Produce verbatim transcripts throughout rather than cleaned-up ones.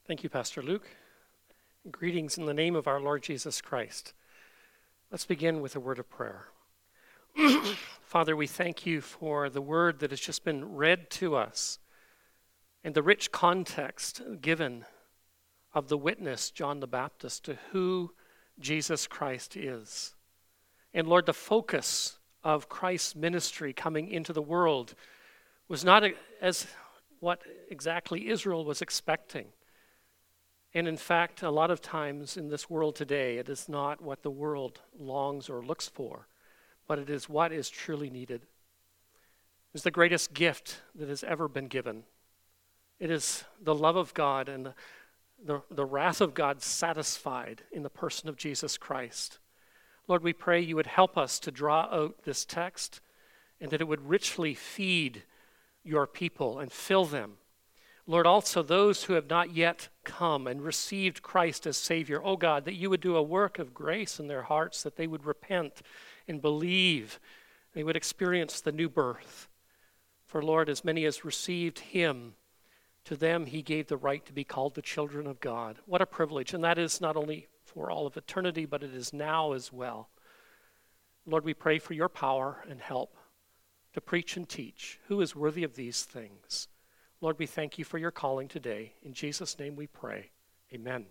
Thank you, Pastor Luke. Greetings in the name of our Lord Jesus Christ. Let's begin with a word of prayer. Father, we thank you for the word that has just been read to us and the rich context given of the witness, John the Baptist, to who Jesus Christ is. And Lord, the focus of Christ's ministry coming into the world was not as what exactly Israel was expecting. And in fact, a lot of times in this world today, it is not what the world longs or looks for, but it is what is truly needed. It is the greatest gift that has ever been given. It is the love of God and the, the, the wrath of God satisfied in the person of Jesus Christ. Lord, we pray you would help us to draw out this text and that it would richly feed your people and fill them. Lord, also those who have not yet come and received Christ as Savior, oh God, that you would do a work of grace in their hearts, that they would repent and believe, they would experience the new birth. For Lord, as many as received him, to them he gave the right to be called the children of God. What a privilege, and that is not only for all of eternity, but it is now as well. Lord, we pray for your power and help to preach and teach. Who is worthy of these things? Lord, we thank you for your calling today. In Jesus' name we pray. Amen.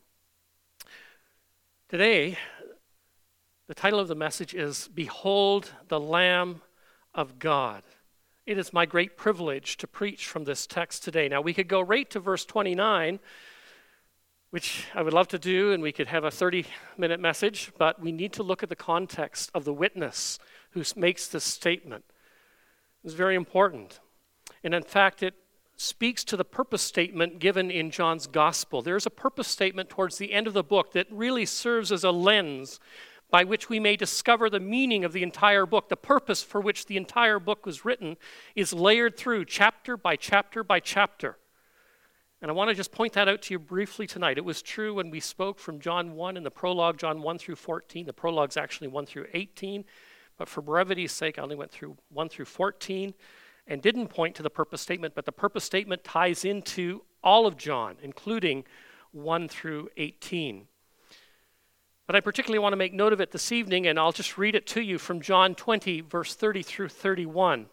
Today, the title of the message is Behold the Lamb of God. It is my great privilege to preach from this text today. Now, we could go right to verse twenty-nine, which I would love to do, and we could have a thirty-minute message, but we need to look at the context of the witness who makes this statement. It's very important. And in fact, it speaks to the purpose statement given in John's gospel. There's a purpose statement towards the end of the book that really serves as a lens by which we may discover the meaning of the entire book. The purpose for which the entire book was written is layered through chapter by chapter by chapter. And I want to just point that out to you briefly tonight. It was true when we spoke from John one in the prologue, John one through fourteen. The prologue's actually one through eighteen, but for brevity's sake, I only went through one through fourteen. And didn't point to the purpose statement, but the purpose statement ties into all of John, including one through eighteen. But I particularly want to make note of it this evening, and I'll just read it to you from John twenty, verse thirty through thirty-one.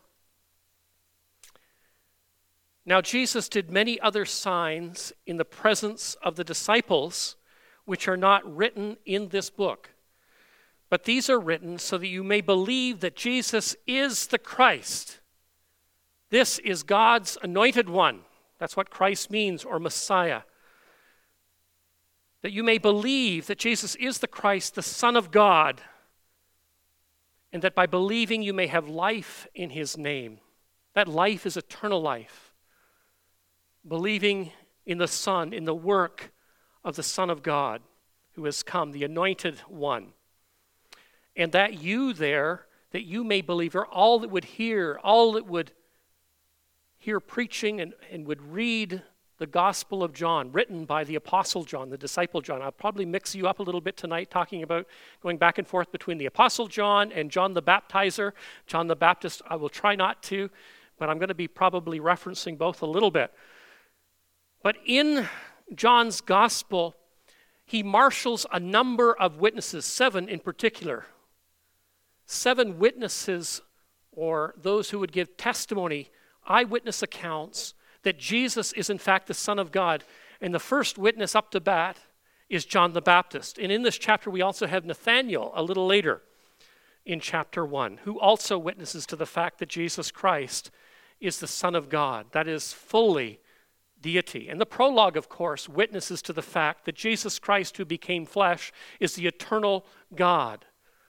Now Jesus did many other signs in the presence of the disciples, which are not written in this book. But these are written so that you may believe that Jesus is the Christ. This is God's anointed one. That's what Christ means, or Messiah. That you may believe that Jesus is the Christ, the Son of God, and that by believing you may have life in his name. That life is eternal life. Believing in the Son, in the work of the Son of God who has come, the anointed one. And that you there, that you may believe, or all that would hear, all that would hear preaching and, and would read the Gospel of John, written by the Apostle John, the disciple John. I'll probably mix you up a little bit tonight, talking about going back and forth between the Apostle John and John the Baptizer. John the Baptist, I will try not to, but I'm going to be probably referencing both a little bit. But in John's Gospel, he marshals a number of witnesses, seven in particular. Seven witnesses, or those who would give testimony, eyewitness accounts that Jesus is in fact the Son of God. And the first witness up to bat is John the Baptist. And in this chapter we also have Nathanael a little later in chapter one, who also witnesses to the fact that Jesus Christ is the Son of God, that is fully deity. And the prologue, of course, witnesses to the fact that Jesus Christ, who became flesh, is the eternal God.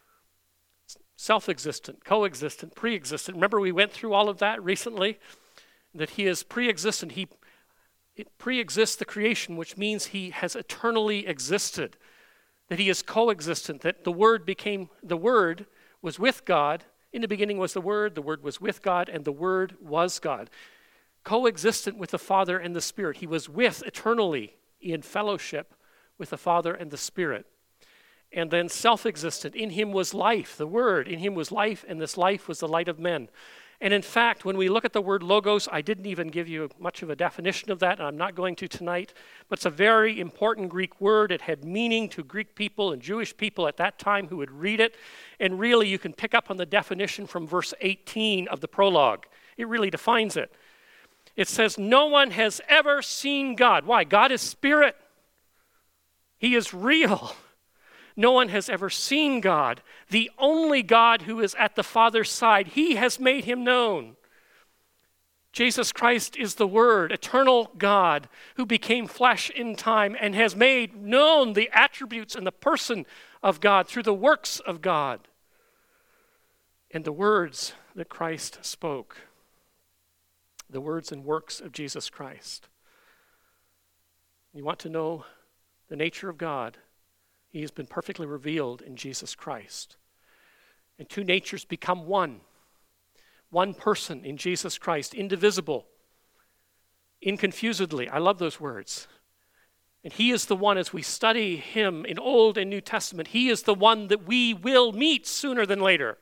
Self-existent, co-existent, pre-existent. Remember we went through all of that recently? That he is pre-existent. He it pre-exists the creation, which means he has eternally existed. That he is co-existent. That the Word became, the Word was with God. In the beginning was the Word, the Word was with God, and the Word was God. Co-existent with the Father and the Spirit. He was with eternally in fellowship with the Father and the Spirit. And then self-existent. In him was life, the Word. In him was life, and this life was the light of men. And in fact, when we look at the word logos, I didn't even give you much of a definition of that, and I'm not going to tonight, but it's a very important Greek word. It had meaning to Greek people and Jewish people at that time who would read it. And really, you can pick up on the definition from verse eighteen of the prologue. It really defines it. It says, no one has ever seen God. Why? God is spirit. He is real. No one has ever seen God, the only God who is at the Father's side. He has made him known. Jesus Christ is the Word, eternal God, who became flesh in time and has made known the attributes and the person of God through the works of God and the words that Christ spoke, the words and works of Jesus Christ. You want to know the nature of God? He has been perfectly revealed in Jesus Christ. And two natures become one. One person in Jesus Christ, indivisible, inconfusedly. I love those words. And he is the one, as we study him in Old and New Testament, he is the one that we will meet sooner than later.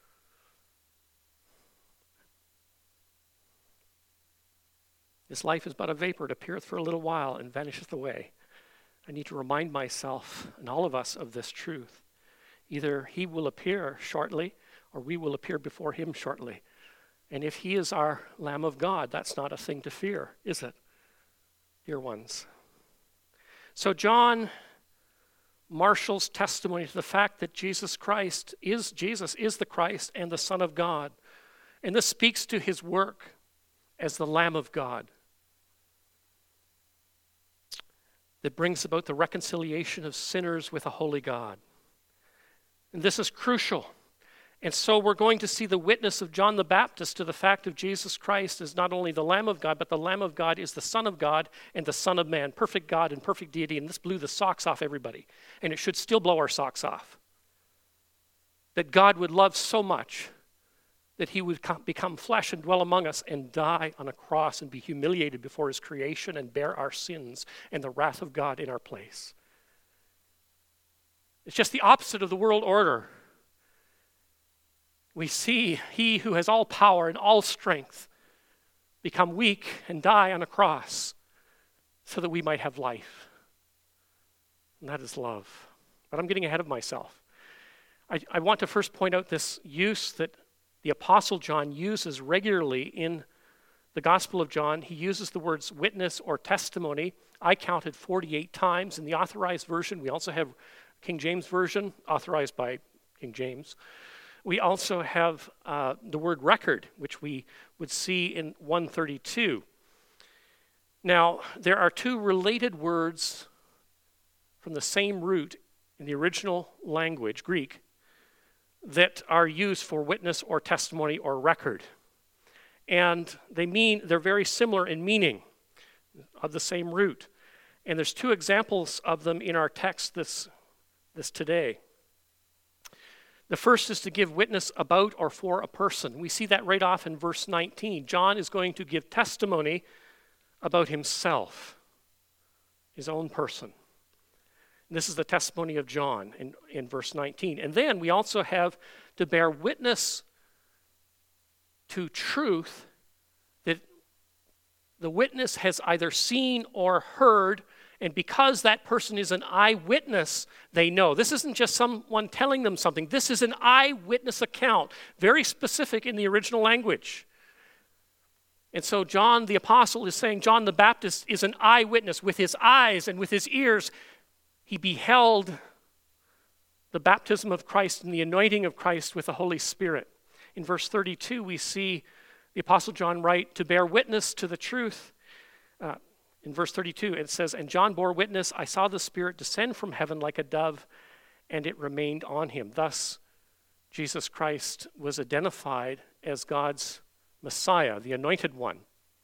This life is but a vapor. It appeareth for a little while and vanisheth away. I need to remind myself and all of us of this truth. Either he will appear shortly or we will appear before him shortly. And if he is our Lamb of God, that's not a thing to fear, is it, dear ones? So John marshals testimony to the fact that Jesus Christ is, Jesus is the Christ and the Son of God. And this speaks to his work as the Lamb of God that brings about the reconciliation of sinners with a holy God. And this is crucial. And so we're going to see the witness of John the Baptist to the fact of Jesus Christ as not only the Lamb of God, but the Lamb of God is the Son of God and the Son of Man, perfect God and perfect deity. And this blew the socks off everybody. And it should still blow our socks off. That God would love so much that he would come, become flesh and dwell among us and die on a cross and be humiliated before his creation and bear our sins and the wrath of God in our place. It's just the opposite of the world order. We see he who has all power and all strength become weak and die on a cross so that we might have life. And that is love. But I'm getting ahead of myself. I, I want to first point out this use that the Apostle John uses regularly in the Gospel of John. He uses the words witness or testimony. I counted forty-eight times in the Authorized Version. We also have King James Version, authorized by King James. We also have uh, the word record, which we would see in one thirty-two. Now, there are two related words from the same root in the original language, Greek, that are used for witness or testimony or record. And they mean, they're very similar in meaning of the same root. And there's two examples of them in our text this, this today. The first is to give witness about or for a person. We see that right off in verse nineteen. John is going to give testimony about himself, his own person. And this is the testimony of John in, in verse nineteen. And then we also have to bear witness to truth that the witness has either seen or heard, and because that person is an eyewitness, they know. This isn't just someone telling them something. This is an eyewitness account, very specific in the original language. And so John the Apostle is saying John the Baptist is an eyewitness. With his eyes and with his ears, he beheld the baptism of Christ and the anointing of Christ with the Holy Spirit. In verse thirty-two, we see the Apostle John write, to bear witness to the truth. Uh, in verse thirty-two, it says, and John bore witness, I saw the Spirit descend from heaven like a dove, and it remained on him. Thus, Jesus Christ was identified as God's Messiah, the anointed one.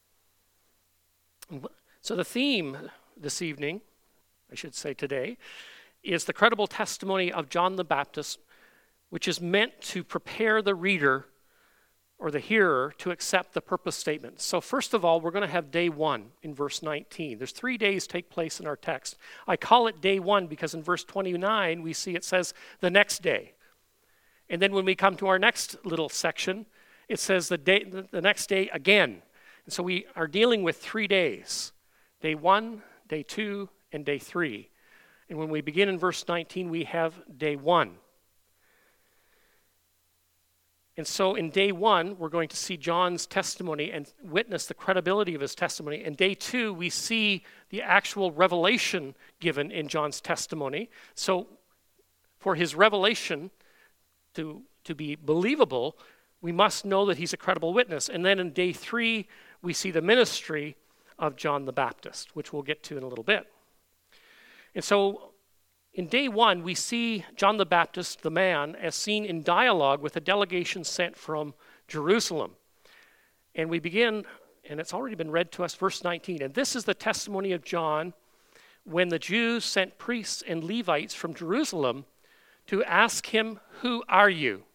So the theme this evening, I should say today, is the credible testimony of John the Baptist, which is meant to prepare the reader or the hearer to accept the purpose statement. So first of all, we're going to have day one in verse nineteen. There's three days take place in our text. I call it day one because in verse twenty-nine, we see it says the next day. And then when we come to our next little section, it says the day, the next day again. And so we are dealing with three days. Day one, day two, and day three. And when we begin in verse nineteen, we have day one. And so in day one, we're going to see John's testimony and witness the credibility of his testimony. In day two, we see the actual revelation given in John's testimony. So for his revelation to, to be believable, we must know that he's a credible witness. And then in day three, we see the ministry of John the Baptist, which we'll get to in a little bit. And so in day one, we see John the Baptist, the man, as seen in dialogue with a delegation sent from Jerusalem. And we begin, and it's already been read to us, verse nineteen. And this is the testimony of John when the Jews sent priests and Levites from Jerusalem to ask him, "Who are you?"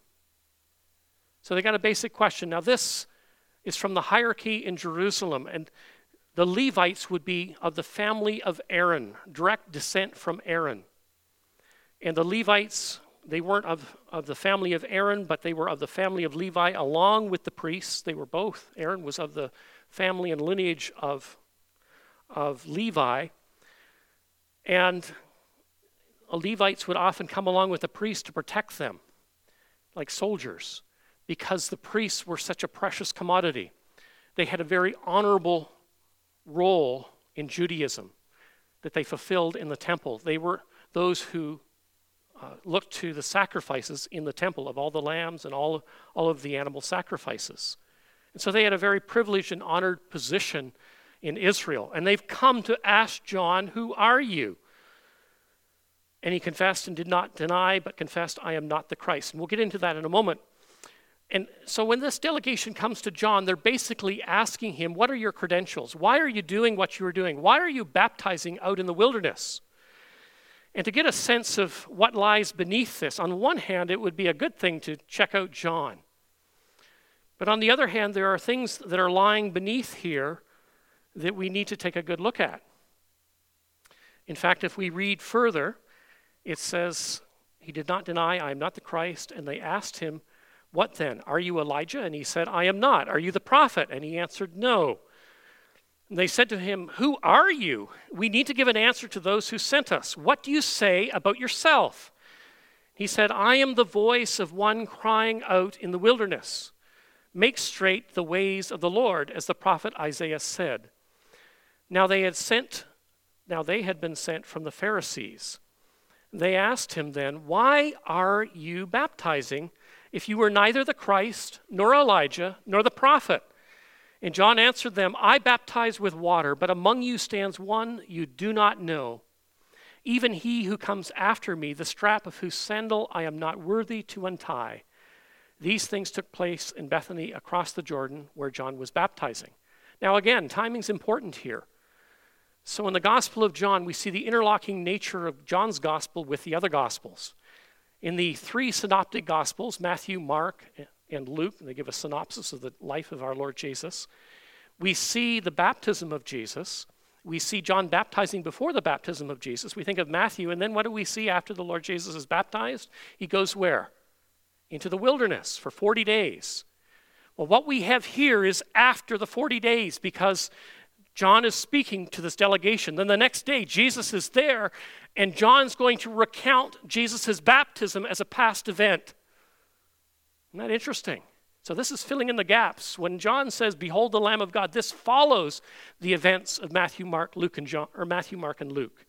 So they got a basic question. Now this is from the hierarchy in Jerusalem, and the Levites would be of the family of Aaron, direct descent from Aaron. And the Levites, they weren't of, of the family of Aaron, but they were of the family of Levi along with the priests. They were both. Aaron was of the family and lineage of, of Levi. And Levites would often come along with the priests to protect them, like soldiers, because the priests were such a precious commodity. They had a very honorable role in Judaism that they fulfilled in the temple. They were those who uh, looked to the sacrifices in the temple of all the lambs and all, all of the animal sacrifices. And so they had a very privileged and honored position in Israel. And they've come to ask John, "Who are you?" And he confessed and did not deny, but confessed, "I am not the Christ." And we'll get into that in a moment. And so when this delegation comes to John, they're basically asking him, what are your credentials? Why are you doing what you are doing? Why are you baptizing out in the wilderness? And to get a sense of what lies beneath this, on one hand, it would be a good thing to check out John. But on the other hand, there are things that are lying beneath here that we need to take a good look at. In fact, if we read further, it says, he did not deny, "I am not the Christ," and they asked him, "What then? Are you Elijah?" And he said, "I am not." "Are you the prophet?" And he answered, "No." And they said to him, "Who are you? We need to give an answer to those who sent us. What do you say about yourself?" He said, "I am the voice of one crying out in the wilderness. Make straight the ways of the Lord, as the prophet Isaiah said." Now they had sent, now they had been sent from the Pharisees. They asked him then, "Why are you baptizing if you were neither the Christ, nor Elijah, nor the prophet?" And John answered them, "I baptize with water, but among you stands one you do not know, even he who comes after me, the strap of whose sandal I am not worthy to untie." These things took place in Bethany across the Jordan, where John was baptizing. Now again, timing's important here. So in the Gospel of John, we see the interlocking nature of John's Gospel with the other Gospels. In the three synoptic Gospels, Matthew, Mark, and Luke, and they give a synopsis of the life of our Lord Jesus, we see the baptism of Jesus. We see John baptizing before the baptism of Jesus. We think of Matthew, and then what do we see after the Lord Jesus is baptized? He goes where? Into the wilderness for forty days. Well, what we have here is after the forty days, because John is speaking to this delegation. Then the next day, Jesus is there, and John's going to recount Jesus' baptism as a past event. Isn't that interesting? So this is filling in the gaps. When John says, "Behold the Lamb of God," this follows the events of Matthew, Mark, Luke, and John, or Matthew, Mark, and Luke.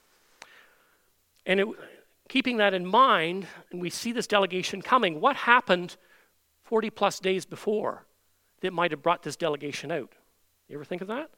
And it, keeping that in mind, and we see this delegation coming, what happened forty plus days before that might have brought this delegation out? You ever think of that?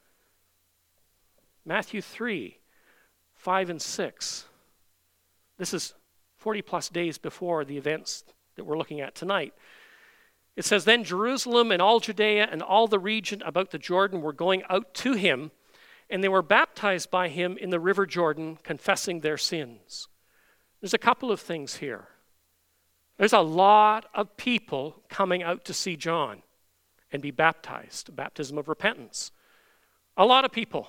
Matthew three, five and six. This is forty plus days before the events that we're looking at tonight. It says, "Then Jerusalem and all Judea and all the region about the Jordan were going out to him, and they were baptized by him in the river Jordan, confessing their sins." There's a couple of things here. There's a lot of people coming out to see John and be baptized, baptism of repentance. A lot of people.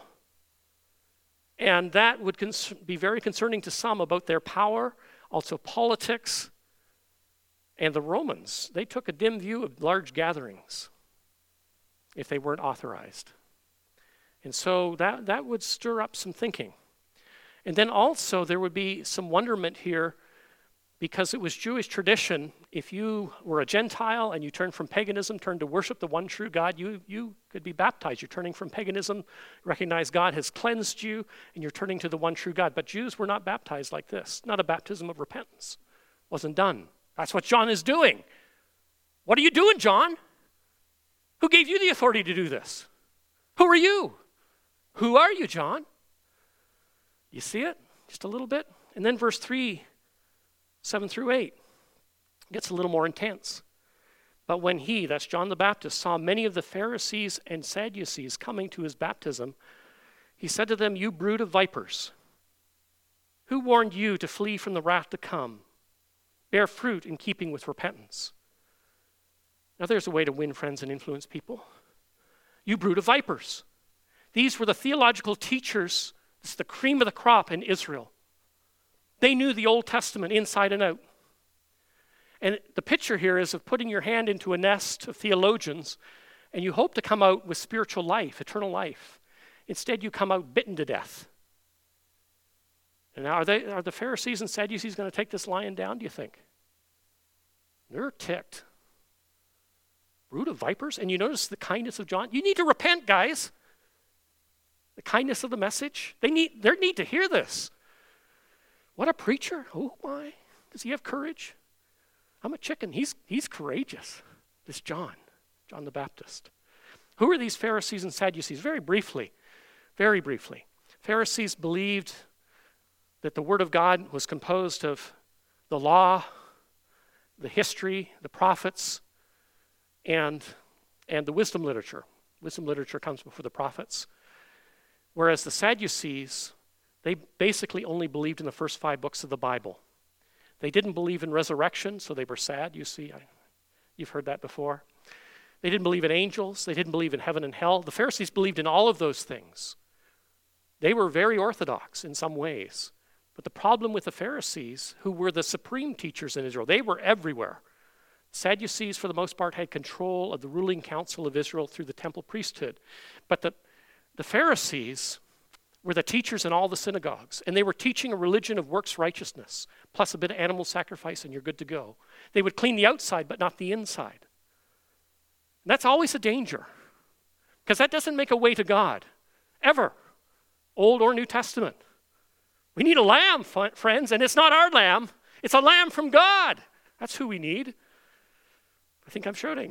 And that would cons- be very concerning to some about their power, also politics, And the Romans, they took a dim view of large gatherings if they weren't authorized. And so that, that would stir up some thinking. And then also there would be some wonderment here because it was Jewish tradition. If you were a Gentile and you turned from paganism, turned to worship the one true God, you, you could be baptized. You're turning from paganism, recognize God has cleansed you, and you're turning to the one true God. But Jews were not baptized like this, not a baptism of repentance. Wasn't done. That's what John is doing. What are you doing, John? Who gave you the authority to do this? Who are you? Who are you, John? You see it? Just a little bit? And then verse three, seven through eight, gets a little more intense. But when he, that's John the Baptist, saw many of the Pharisees and Sadducees coming to his baptism, he said to them, "You brood of vipers, who warned you to flee from the wrath to come? Bear fruit in keeping with repentance." Now there's a way to win friends and influence people. You brood of vipers. These were the theological teachers. It's the cream of the crop in Israel. They knew the Old Testament inside and out. And the picture here is of putting your hand into a nest of theologians, and you hope to come out with spiritual life, eternal life. Instead, you come out bitten to death. And now, are, they, are the Pharisees and Sadducees going to take this lion down, do you think? They're ticked. Brood of vipers? And you notice the kindness of John? You need to repent, guys. The kindness of the message. They need, they need to hear this. What a preacher. Oh my. Does he have courage? I'm a chicken. He's, he's courageous. This John, John the Baptist. Who are these Pharisees and Sadducees? Very briefly, very briefly. Pharisees believed that the Word of God was composed of the law, the history, the prophets, and, and the wisdom literature. Wisdom literature comes before the prophets. Whereas the Sadducees, they basically only believed in the first five books of the Bible. They didn't believe in resurrection, so they were sad, you see. I, you've heard that before. They didn't believe in angels. They didn't believe in heaven and hell. The Pharisees believed in all of those things. They were very orthodox in some ways. But the problem with the Pharisees, who were the supreme teachers in Israel, they were everywhere. Sadducees, for the most part, had control of the ruling council of Israel through the temple priesthood. But the, the Pharisees were the teachers in all the synagogues, and they were teaching a religion of works righteousness, plus a bit of animal sacrifice, and you're good to go. They would clean the outside, but not the inside. And that's always a danger, because that doesn't make a way to God, ever, Old or New Testament. We need a lamb, friends, and it's not our lamb. It's a lamb from God. That's who we need. I think I'm shouting.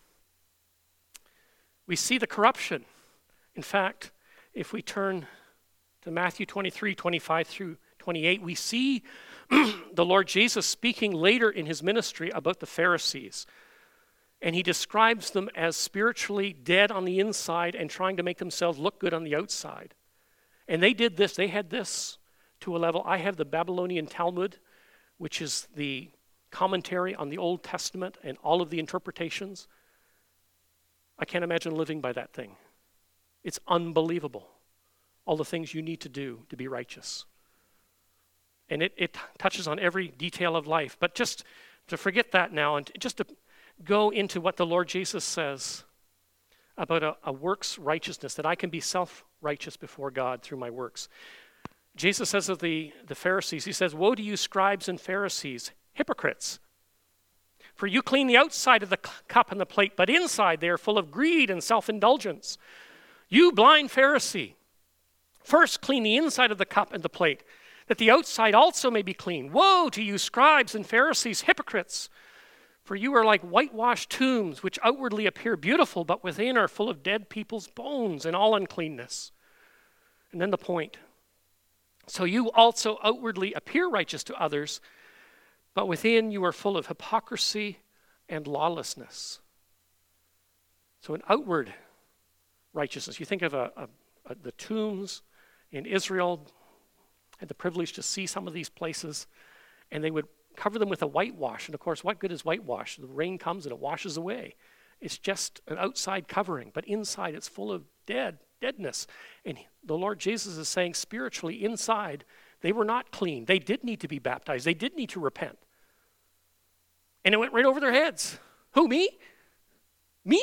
We see the corruption. In fact, if we turn to Matthew twenty-three, twenty-five through twenty-eight, we see the Lord Jesus speaking later in his ministry about the Pharisees. And he describes them as spiritually dead on the inside and trying to make themselves look good on the outside. And they did this, they had this to a level. I have the Babylonian Talmud, which is the commentary on the Old Testament and all of the interpretations. I can't imagine living by that thing. It's unbelievable, all the things you need to do to be righteous. And it, it touches on every detail of life. But just to forget that now and just to go into what the Lord Jesus says about a, a works righteousness, that I can be self-righteous before God through my works. Jesus says of the, the Pharisees, he says, "Woe to you, scribes and Pharisees, hypocrites! For you clean the outside of the cup and the plate, but inside they are full of greed and self-indulgence. You blind Pharisee, first clean the inside of the cup and the plate, that the outside also may be clean. Woe to you, scribes and Pharisees, hypocrites! For you are like whitewashed tombs, which outwardly appear beautiful, but within are full of dead people's bones and all uncleanness." And then the point. "So you also outwardly appear righteous to others, but within you are full of hypocrisy and lawlessness." So an outward righteousness. You think of a, a, a, the tombs in Israel. I had the privilege to see some of these places, and they would cover them with a whitewash. And of course, what good is whitewash? The rain comes and it washes away. It's just an outside covering, but inside it's full of dead, deadness. And the Lord Jesus is saying spiritually inside, they were not clean. They did need to be baptized. They did need to repent. And it went right over their heads. Who, me? Me?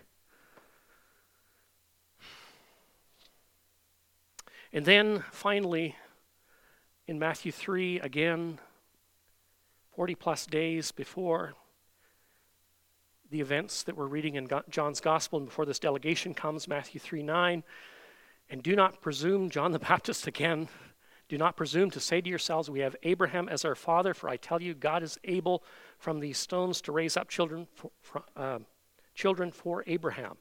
And then finally, in Matthew three, again, forty plus days before the events that we're reading in John's Gospel and before this delegation comes, Matthew three nine, and do not presume, John the Baptist again, do not presume to say to yourselves, we have Abraham as our father, for I tell you, God is able from these stones to raise up children for, for, uh, children for Abraham.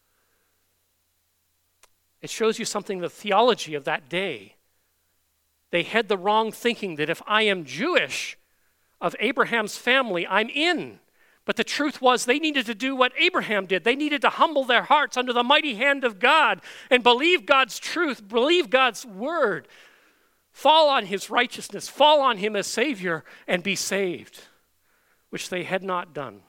It shows you something, the theology of that day. They had the wrong thinking that if I am Jewish, of Abraham's family, I'm in. But the truth was they needed to do what Abraham did. They needed to humble their hearts under the mighty hand of God and believe God's truth, believe God's word, fall on his righteousness, fall on him as Savior, and be saved, which they had not done.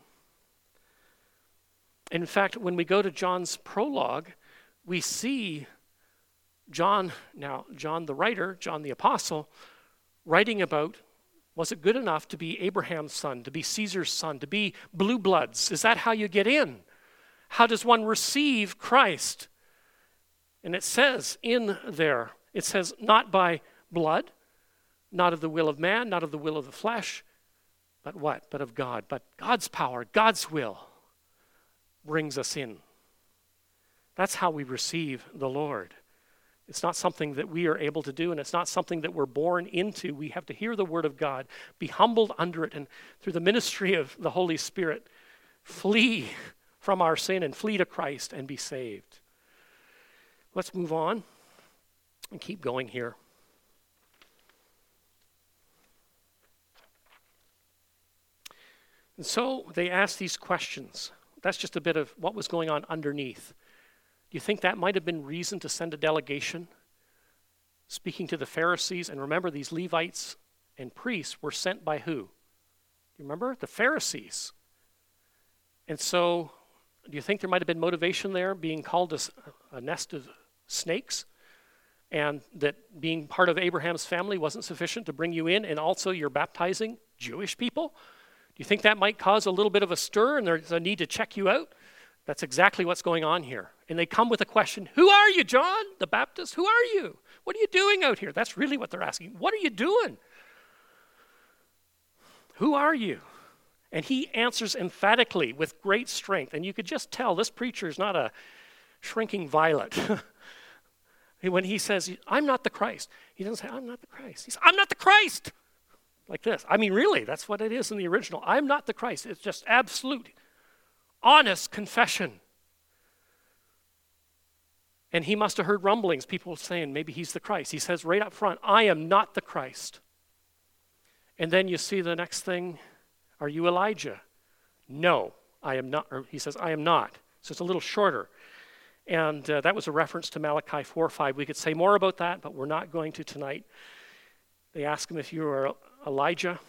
In fact, when we go to John's prologue, we see John, now John the writer, John the apostle, writing about, was it good enough to be Abraham's son, to be Caesar's son, to be blue bloods? Is that how you get in? How does one receive Christ? And it says in there, it says not by blood, not of the will of man, not of the will of the flesh, but what? But of God. But God's power, God's will brings us in. That's how we receive the Lord. It's not something that we are able to do, and it's not something that we're born into. We have to hear the word of God, be humbled under it, and through the ministry of the Holy Spirit, flee from our sin and flee to Christ and be saved. Let's move on and keep going here. And so they asked these questions. That's just a bit of what was going on underneath. Do you think that might have been reason to send a delegation speaking to the Pharisees? And remember, these Levites and priests were sent by who? You remember? The Pharisees. And so, do you think there might have been motivation there, being called a, a nest of snakes? And that being part of Abraham's family wasn't sufficient to bring you in, and also you're baptizing Jewish people? Do you think that might cause a little bit of a stir and there's a need to check you out? That's exactly what's going on here. And they come with a question, who are you, John the Baptist? Who are you? What are you doing out here? That's really what they're asking. What are you doing? Who are you? And he answers emphatically with great strength. And you could just tell this preacher is not a shrinking violet. When he says, I'm not the Christ, he doesn't say, I'm not the Christ. He says, I'm not the Christ. Like this. I mean, really, that's what it is in the original. I'm not the Christ. It's just absolute, honest confession. And he must have heard rumblings, people saying maybe he's the Christ. He says right up front, I am not the Christ. And then you see the next thing, are you Elijah? No, I am not. Or he says, I am not. So it's a little shorter. And uh, that was a reference to Malachi four five. We could say more about that, but we're not going to tonight. They ask him if you are Elijah.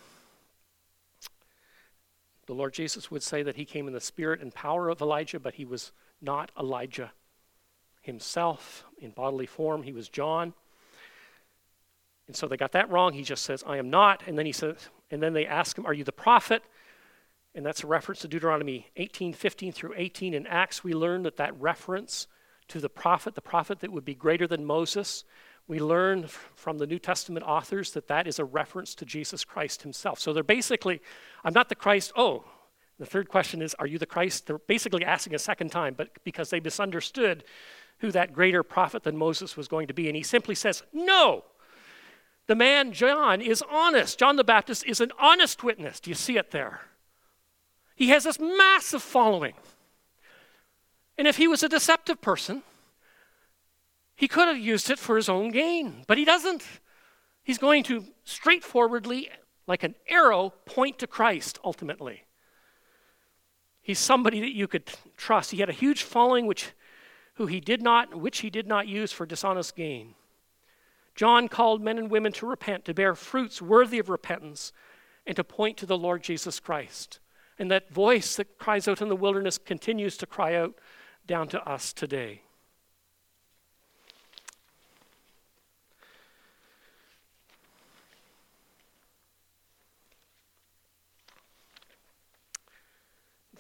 The Lord Jesus would say that he came in the spirit and power of Elijah, but he was not Elijah himself in bodily form. He was John. And so they got that wrong. He just says, I am not. And then he says, and then they ask him, are you the prophet? And that's a reference to Deuteronomy eighteen, fifteen through eighteen. In Acts, we learn that that reference to the prophet, the prophet that would be greater than Moses, we learn from the New Testament authors that that is a reference to Jesus Christ himself. So they're basically, I'm not the Christ. Oh, the third question is, are you the Christ? They're basically asking a second time, but because they misunderstood who that greater prophet than Moses was going to be. And he simply says, no. The man, John, is honest. John the Baptist is an honest witness. Do you see it there? He has this massive following. And if he was a deceptive person, he could have used it for his own gain, but he doesn't. He's going to straightforwardly, like an arrow, point to Christ ultimately. He's somebody that you could trust. He had a huge following which who he did not, which he did not use for dishonest gain. John called men and women to repent, to bear fruits worthy of repentance, and to point to the Lord Jesus Christ. And that voice that cries out in the wilderness continues to cry out down to us today.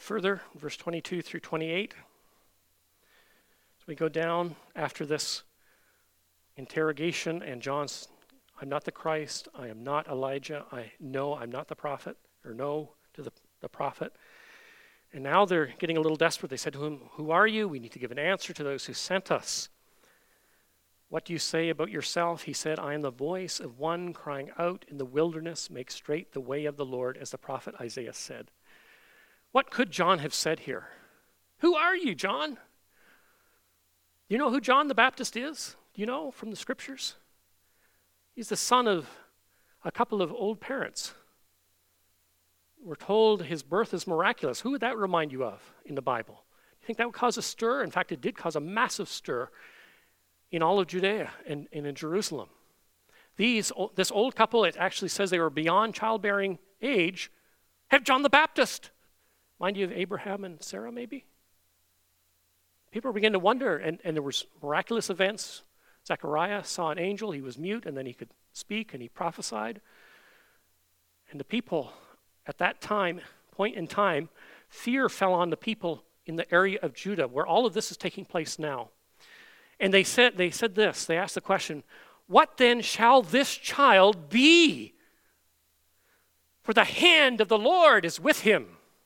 further, verse twenty-two through twenty-eight. So we go down after this interrogation, and John's, I'm not the Christ, I am not Elijah, I know I'm not the prophet, or no to the, the prophet. And now they're getting a little desperate. They said to him, who are you? We need to give an answer to those who sent us. What do you say about yourself? He said, I am the voice of one crying out in the wilderness, make straight the way of the Lord, as the prophet Isaiah said. What could John have said here? Who are you, John? You know who John the Baptist is? Do you know from the scriptures? He's the son of a couple of old parents. We're told his birth is miraculous. Who would that remind you of in the Bible? You think that would cause a stir? In fact, it did cause a massive stir in all of Judea and, and in Jerusalem. These, this old couple, it actually says they were beyond childbearing age, have John the Baptist. Mind you of Abraham and Sarah, maybe? People began to wonder, and, and there was miraculous events. Zechariah saw an angel, he was mute, and then he could speak, and he prophesied. And the people at that time, point in time, fear fell on the people in the area of Judah, where all of this is taking place now. And they said, they said this, they asked the question, what then shall this child be? For the hand of the Lord is with him.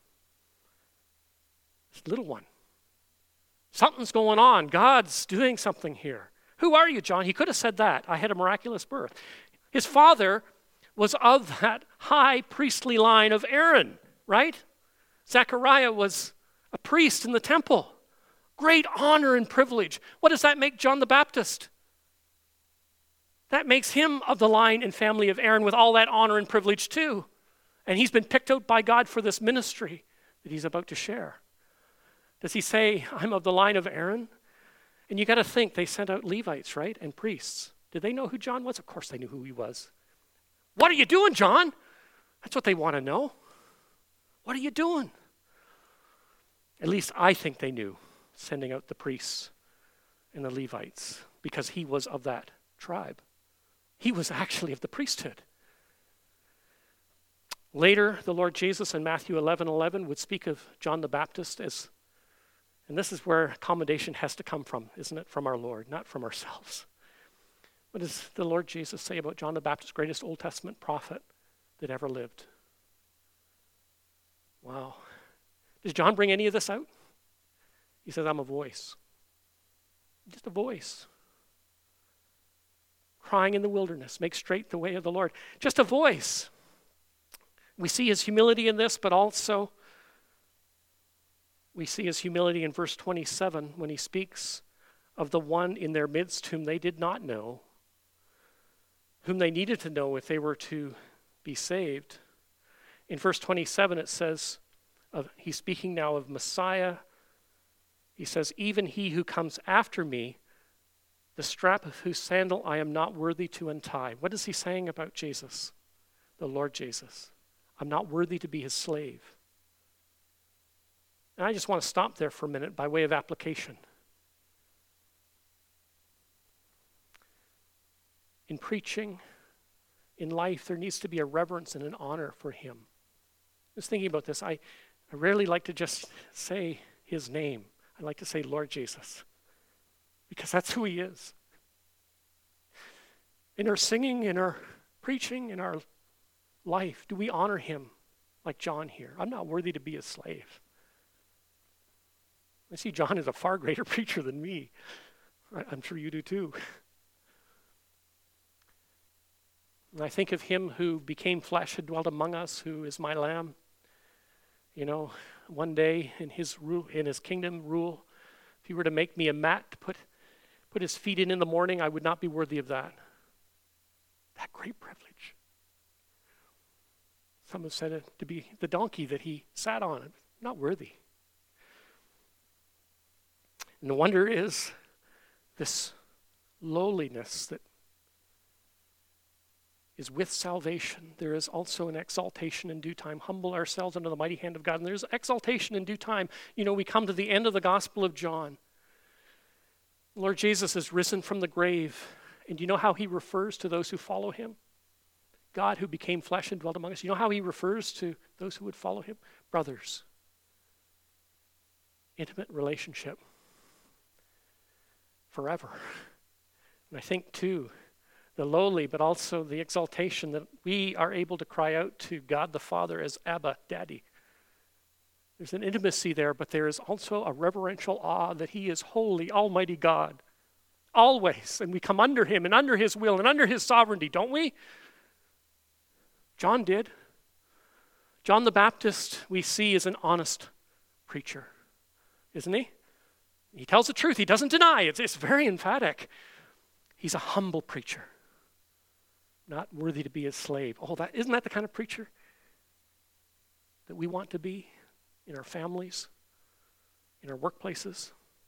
This little one. Something's going on. God's doing something here. Who are you, John? He could have said that. I had a miraculous birth. His father was of that high priestly line of Aaron, right? Zechariah was a priest in the temple. Great honor and privilege. What does that make John the Baptist? That makes him of the line and family of Aaron with all that honor and privilege too. And he's been picked out by God for this ministry that he's about to share. Does he say, I'm of the line of Aaron? And you got to think, they sent out Levites, right? And priests. Did they know who John was? Of course they knew who he was. What are you doing, John? That's what they want to know. What are you doing? At least I think they knew, sending out the priests and the Levites, because he was of that tribe. He was actually of the priesthood. Later, the Lord Jesus in Matthew eleven eleven would speak of John the Baptist as, and this is where commendation has to come from, isn't it? From our Lord, not from ourselves. What does the Lord Jesus say about John the Baptist, greatest Old Testament prophet that ever lived? Wow. Does John bring any of this out? He says, I'm a voice. Just a voice. Crying in the wilderness, make straight the way of the Lord. Just a voice. We see his humility in this, but also we see his humility in verse twenty-seven when he speaks of the one in their midst whom they did not know, whom they needed to know if they were to be saved. In verse twenty-seven it says, of, he's speaking now of Messiah. He says, even he who comes after me, the strap of whose sandal I am not worthy to untie. What is he saying about Jesus, the Lord Jesus? I'm not worthy to be his slave. And I just want to stop there for a minute by way of application. In preaching, in life, there needs to be a reverence and an honor for him. I was thinking about this. I, I rarely like to just say his name. I like to say Lord Jesus, because that's who he is. In our singing, in our preaching, in our life, do we honor him like John here? I'm not worthy to be a slave. I see John is a far greater preacher than me. I'm sure you do too. And I think of him who became flesh and dwelt among us, who is my lamb. You know, one day in his rule, in his kingdom rule, if he were to make me a mat to put, put his feet in in the morning, I would not be worthy of that. That great privilege. Some have said it to be the donkey that he sat on. Not worthy. And the wonder is this lowliness that is with salvation. There is also an exaltation in due time. Humble ourselves under the mighty hand of God. And there's exaltation in due time. You know, we come to the end of the Gospel of John. Lord Jesus is risen from the grave. And do you know how he refers to those who follow him? God who became flesh and dwelt among us. You know how he refers to those who would follow him? Brothers. intimate relationship forever. And I think, too, the lowly, but also the exaltation that we are able to cry out to God the Father as Abba, Daddy. There's an intimacy there, but there is also a reverential awe that he is holy, almighty God, always. And we come under him and under his will and under his sovereignty, don't we? John did. John the Baptist, we see, is an honest preacher, isn't he? He tells the truth. He doesn't deny. It's, it's very emphatic. He's a humble preacher, not worthy to be a slave. Oh, that isn't that the kind of preacher that we want to be in our families, in our workplaces?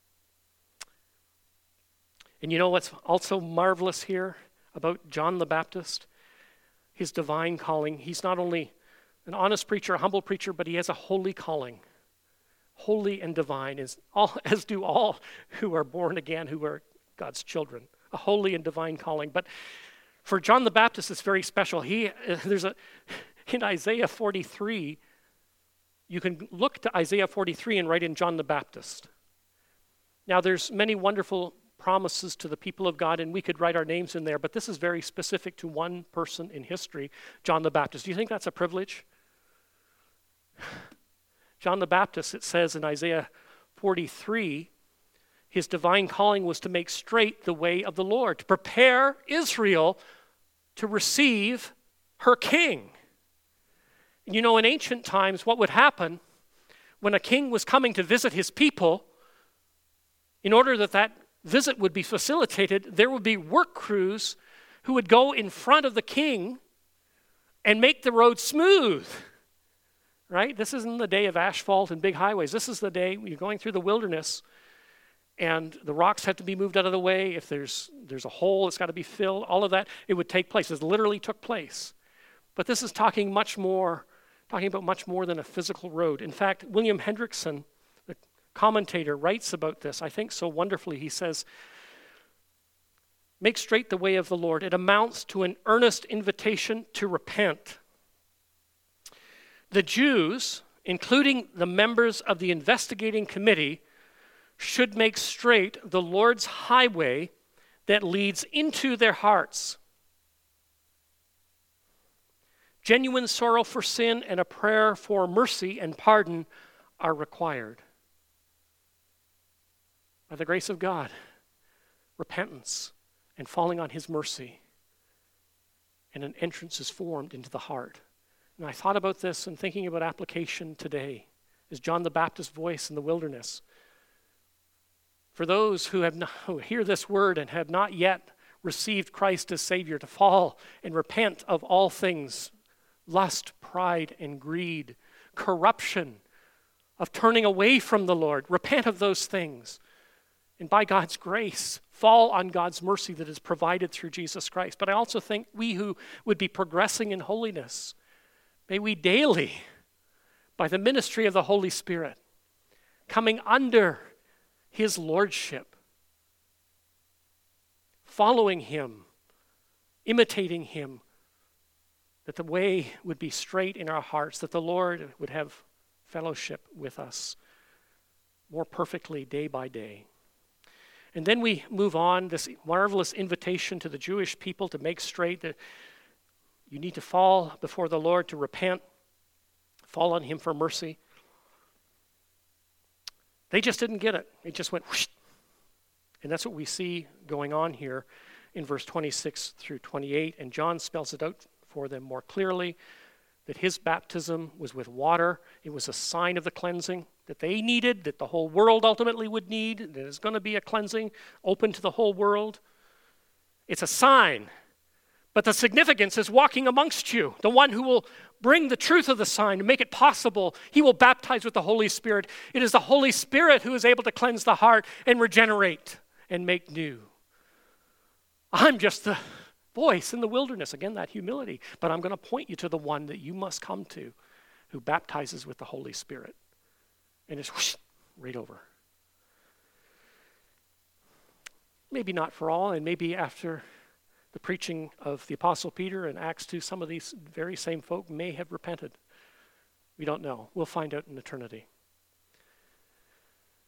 And you know what's also marvelous here about John the Baptist? His divine calling. He's not only an honest preacher, a humble preacher, but he has a holy calling. Holy and divine, is all, as do all who are born again, who are God's children. A holy and divine calling. But for John the Baptist, it's very special. He uh, there's a in Isaiah forty-three, you can look to Isaiah forty-three and write in John the Baptist. Now, there's many wonderful promises to the people of God, and we could write our names in there, but this is very specific to one person in history, John the Baptist. Do you think that's a privilege? John the Baptist, it says in Isaiah forty-three, his divine calling was to make straight the way of the Lord, to prepare Israel to receive her king. You know, in ancient times, what would happen when a king was coming to visit his people, in order that that visit would be facilitated, there would be work crews who would go in front of the king and make the road smooth. Right? This isn't the day of asphalt and big highways. This is the day when you're going through the wilderness and the rocks have to be moved out of the way. If there's there's a hole, it's got to be filled. All of that, it would take place. It literally took place. But this is talking much more, talking about much more than a physical road. In fact, William Hendrickson, the commentator, writes about this, I think so wonderfully. He says, "Make straight the way of the Lord. It amounts to an earnest invitation to repent. The Jews, including the members of the investigating committee, should make straight the Lord's highway that leads into their hearts. Genuine sorrow for sin and a prayer for mercy and pardon are required. By the grace of God, repentance and falling on his mercy, and an entrance is formed into the heart." And I thought about this and thinking about application today. Is John the Baptist's voice in the wilderness? For those who have not, who hear this word and have not yet received Christ as Savior, to fall and repent of all things, lust, pride, and greed, corruption, of turning away from the Lord. Repent of those things. And by God's grace, fall on God's mercy that is provided through Jesus Christ. But I also think we who would be progressing in holiness, may we daily, by the ministry of the Holy Spirit, coming under his lordship, following him, imitating him, that the way would be straight in our hearts, that the Lord would have fellowship with us more perfectly day by day. And then we move on, this marvelous invitation to the Jewish people to make straight the You need to fall before the Lord, to repent, fall on him for mercy. They just didn't get it. It just went whoosh. And that's what we see going on here in verse twenty-six through twenty-eight. And John spells it out for them more clearly, that his baptism was with water. It was a sign of the cleansing that they needed, that the whole world ultimately would need. That there's going to be a cleansing open to the whole world. It's a sign. But the significance is walking amongst you, the one who will bring the truth of the sign and make it possible. He will baptize with the Holy Spirit. It is the Holy Spirit who is able to cleanse the heart and regenerate and make new. I'm just the voice in the wilderness. Again, that humility. But I'm going to point you to the one that you must come to, who baptizes with the Holy Spirit. And it's whoosh, right over. Maybe not for all, and maybe after the preaching of the Apostle Peter in Acts two, some of these very same folk may have repented. We don't know. We'll find out in eternity.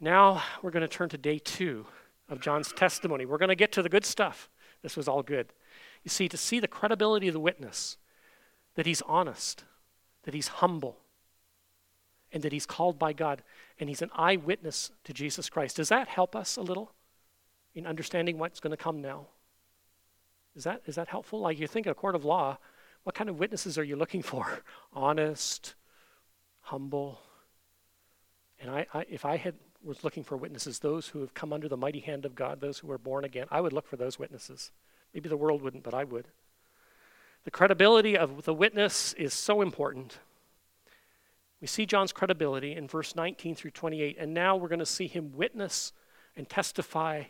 Now we're going to turn to day two of John's testimony. We're going to get to the good stuff. This was all good. You see, to see the credibility of the witness, that he's honest, that he's humble, and that he's called by God, and he's an eyewitness to Jesus Christ. Does that help us a little in understanding what's going to come now? Is that is that helpful? Like you think a court of law, what kind of witnesses are you looking for? Honest, humble. And I, I if I had was looking for witnesses, those who have come under the mighty hand of God, those who are born again, I would look for those witnesses. Maybe the world wouldn't, but I would. The credibility of the witness is so important. We see John's credibility in verse nineteen through twenty-eight, and now we're going to see him witness and testify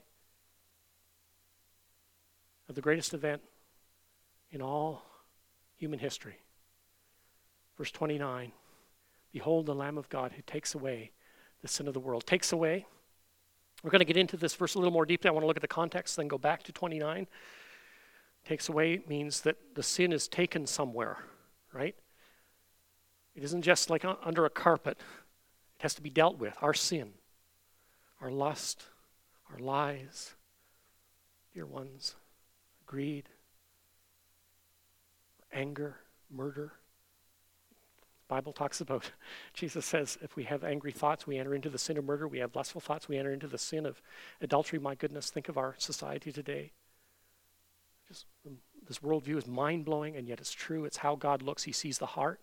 of the greatest event in all human history. Verse twenty-nine, behold the Lamb of God who takes away the sin of the world. Takes away. We're going to get into this verse a little more deeply. I want to look at the context, then go back to twenty-nine. Takes away means that the sin is taken somewhere, right? It isn't just like under a carpet. It has to be dealt with. Our sin, our lust, our lies, dear ones, greed, anger, murder. The Bible talks about, Jesus says, if we have angry thoughts, we enter into the sin of murder. We have lustful thoughts, we enter into the sin of adultery. My goodness, think of our society today. Just this worldview is mind-blowing, and yet it's true. It's how God looks. He sees the heart.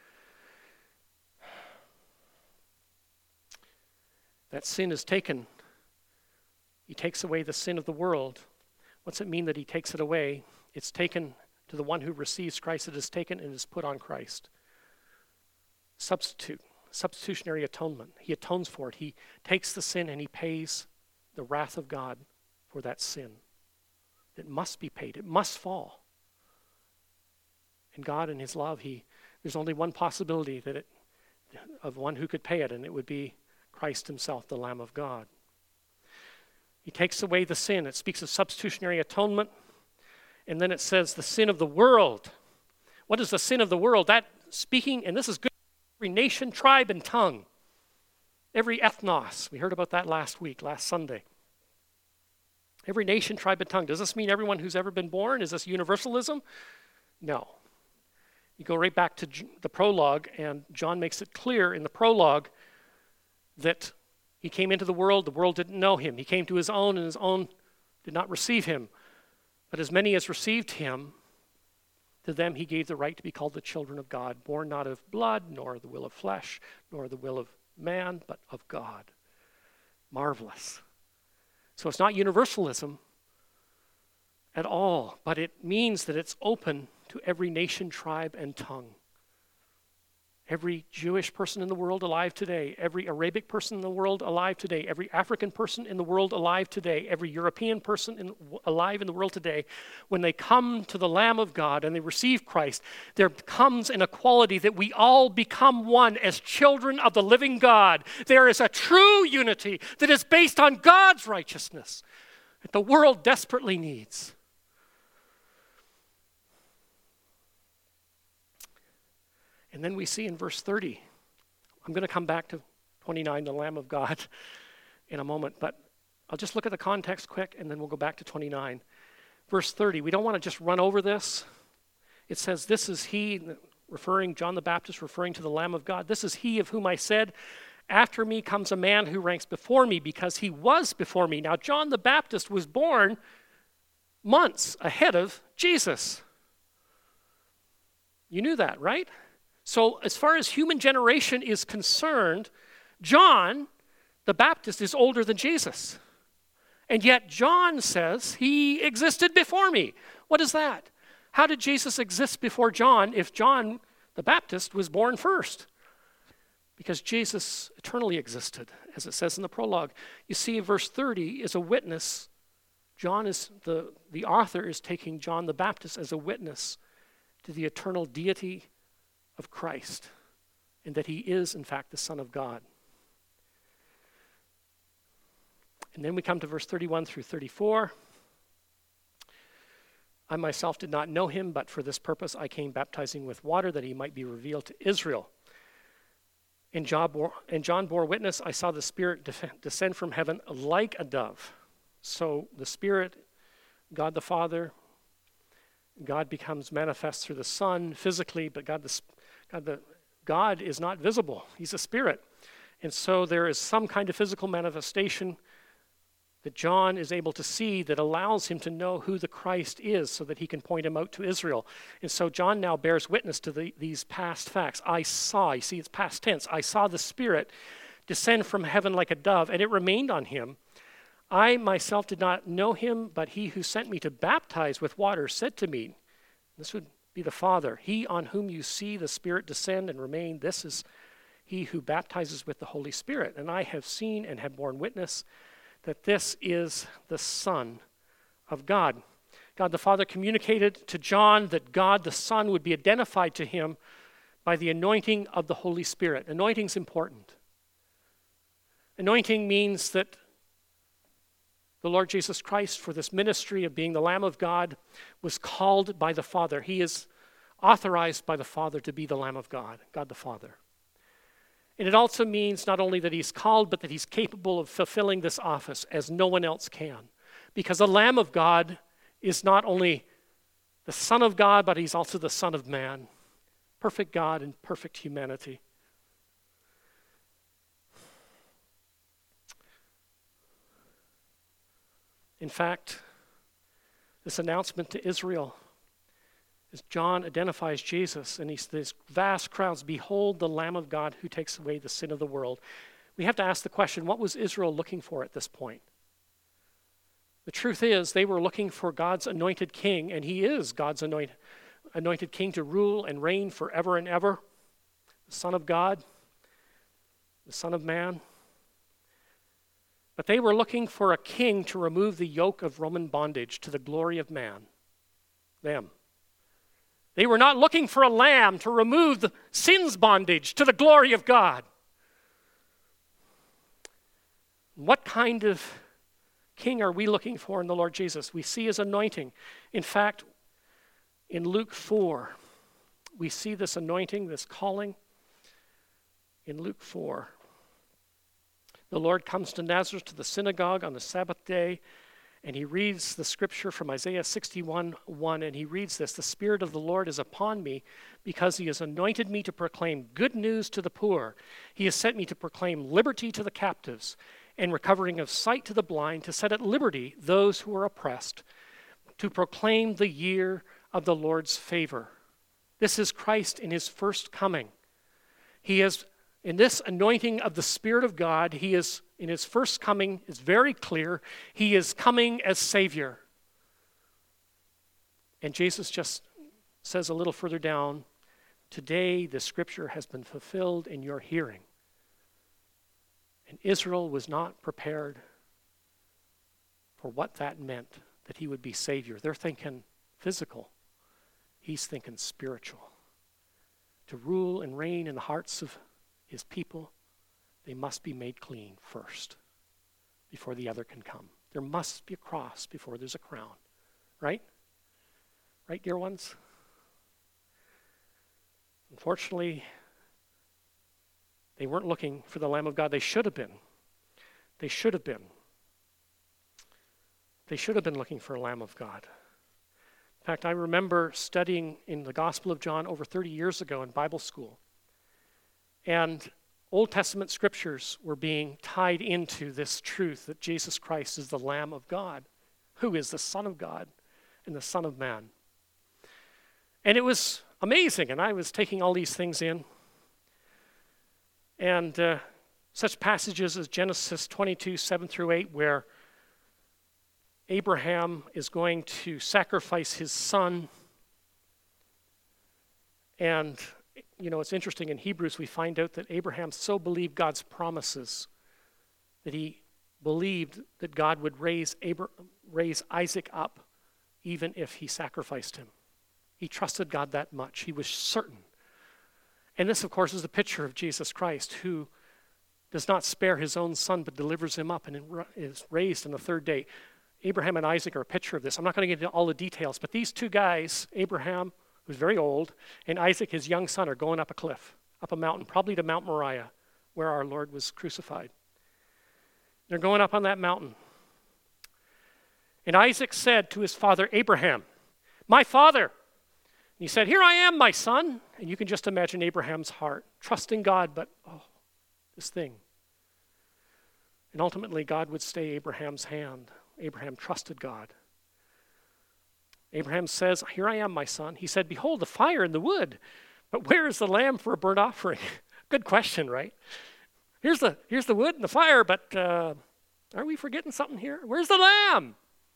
That sin is taken. He takes away the sin of the world. What's it mean that he takes it away? It's taken to the one who receives Christ. It is taken and is put on Christ. Substitute, substitutionary atonement. He atones for it. He takes the sin and he pays the wrath of God for that sin. It must be paid. It must fall. And God in his love, he there's only one possibility that it of one who could pay it, and it would be Christ himself, the Lamb of God. He takes away the sin. It speaks of substitutionary atonement. And then it says the sin of the world. What is the sin of the world? That speaking, and this is good, every nation, tribe, and tongue. Every ethnos. We heard about that last week, last Sunday. Every nation, tribe, and tongue. Does this mean everyone who's ever been born? Is this universalism? No. You go right back to the prologue, and John makes it clear in the prologue that he came into the world, the world didn't know him. He came to his own, and his own did not receive him. But as many as received him, to them he gave the right to be called the children of God, born not of blood, nor the will of flesh, nor the will of man, but of God. Marvelous. So it's not universalism at all, but it means that it's open to every nation, tribe, and tongue. Every Jewish person in the world alive today, every Arabic person in the world alive today, every African person in the world alive today, every European person in, alive in the world today, when they come to the Lamb of God and they receive Christ, there comes an equality that we all become one as children of the living God. There is a true unity that is based on God's righteousness that the world desperately needs. And then we see in verse thirty, I'm going to come back to twenty-nine, the Lamb of God, in a moment, but I'll just look at the context quick, and then we'll go back to twenty-nine. Verse thirty, we don't want to just run over this. It says, this is he, referring, John the Baptist referring to the Lamb of God. This is he of whom I said, after me comes a man who ranks before me because he was before me. Now, John the Baptist was born months ahead of Jesus. You knew that, right? So as far as human generation is concerned, John the Baptist is older than Jesus. And yet John says he existed before me. What is that? How did Jesus exist before John if John the Baptist was born first? Because Jesus eternally existed, as it says in the prologue. You see, verse thirty is a witness. John is, the, the author is taking John the Baptist as a witness to the eternal deity of Christ, and that he is, in fact, the Son of God. And then we come to verse thirty-one through thirty-four. I myself did not know him, but for this purpose I came baptizing with water, that he might be revealed to Israel. And John bore, and John bore witness, I saw the Spirit def- descend from heaven like a dove. So the Spirit, God the Father, God becomes manifest through the Son physically, but God the, God the God is not visible. He's a spirit. And so there is some kind of physical manifestation that John is able to see that allows him to know who the Christ is so that he can point him out to Israel. And so John now bears witness to the, these past facts. I saw, you see it's past tense, I saw the Spirit descend from heaven like a dove, and it remained on him. I myself did not know him, but he who sent me to baptize with water said to me, this would be the Father, he on whom you see the Spirit descend and remain, this is he who baptizes with the Holy Spirit. And I have seen and have borne witness that this is the Son of God. God the Father communicated to John that God the Son would be identified to him by the anointing of the Holy Spirit. Anointing's important. Anointing means that the Lord Jesus Christ, for this ministry of being the Lamb of God, was called by the Father. He is authorized by the Father to be the Lamb of God, God the Father. And it also means not only that he's called, but that he's capable of fulfilling this office as no one else can. Because the Lamb of God is not only the Son of God, but he's also the Son of Man. Perfect God and perfect humanity. In fact, this announcement to Israel, as John identifies Jesus, and he's these vast crowds, behold the Lamb of God who takes away the sin of the world. We have to ask the question, what was Israel looking for at this point? The truth is, they were looking for God's anointed king, and he is God's anointed, anointed king to rule and reign forever and ever. The Son of God, the Son of Man. But they were looking for a king to remove the yoke of Roman bondage to the glory of man. Them. They were not looking for a lamb to remove the sin's bondage to the glory of God. What kind of king are we looking for in the Lord Jesus? We see his anointing. In fact, in Luke four, we see this anointing, this calling. In Luke four, the Lord comes to Nazareth to the synagogue on the Sabbath day, and he reads the scripture from Isaiah sixty-one one, and he reads this, the Spirit of the Lord is upon me because he has anointed me to proclaim good news to the poor. He has sent me to proclaim liberty to the captives and recovering of sight to the blind, to set at liberty those who are oppressed, to proclaim the year of the Lord's favor. This is Christ in his first coming. He is, in this anointing of the Spirit of God, he is, in his first coming, is very clear, he is coming as Savior. And Jesus just says a little further down, today the scripture has been fulfilled in your hearing. And Israel was not prepared for what that meant, that he would be Savior. They're thinking physical. He's thinking spiritual. To rule and reign in the hearts of his people, they must be made clean first before the other can come. There must be a cross before there's a crown. Right? Right, dear ones? Unfortunately, they weren't looking for the Lamb of God. They should have been. They should have been. They should have been looking for a Lamb of God. In fact, I remember studying in the Gospel of John over thirty years ago in Bible school. And Old Testament scriptures were being tied into this truth that Jesus Christ is the Lamb of God, who is the Son of God and the Son of Man. And it was amazing, and I was taking all these things in. And uh, such passages as Genesis twenty-two, seven through eight, where Abraham is going to sacrifice his son. And, you know, it's interesting, in Hebrews we find out that Abraham so believed God's promises that he believed that God would raise, Abra- raise Isaac up even if he sacrificed him. He trusted God that much. He was certain. And this, of course, is a picture of Jesus Christ, who does not spare his own son but delivers him up and is raised on the third day. Abraham and Isaac are a picture of this. I'm not going to get into all the details, but these two guys, Abraham, who's very old, and Isaac, his young son, are going up a cliff, up a mountain, probably to Mount Moriah, where our Lord was crucified. They're going up on that mountain. And Isaac said to his father Abraham, "My father." And he said, "Here I am, my son." And you can just imagine Abraham's heart, trusting God, but oh, this thing. And ultimately, God would stay Abraham's hand. Abraham trusted God. Abraham says, "Here I am, my son." He said, "Behold, the fire and the wood, but where is the lamb for a burnt offering?" Good question, right? Here's the, here's the wood and the fire, but uh, are we forgetting something here? Where's the lamb?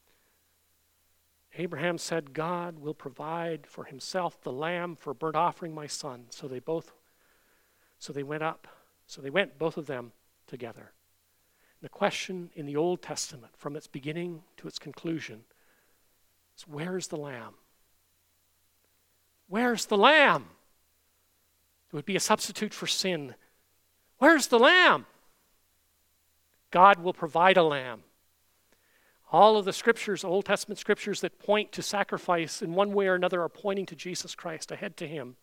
Abraham said, "God will provide for himself the lamb for a burnt offering, my son." So they both, so they went up. So they went, both of them, together. The question in the Old Testament, from its beginning to its conclusion, is where's the lamb? Where's the lamb? It would be a substitute for sin. Where's the lamb? God will provide a lamb. All of the scriptures, Old Testament scriptures that point to sacrifice in one way or another are pointing to Jesus Christ, ahead to him.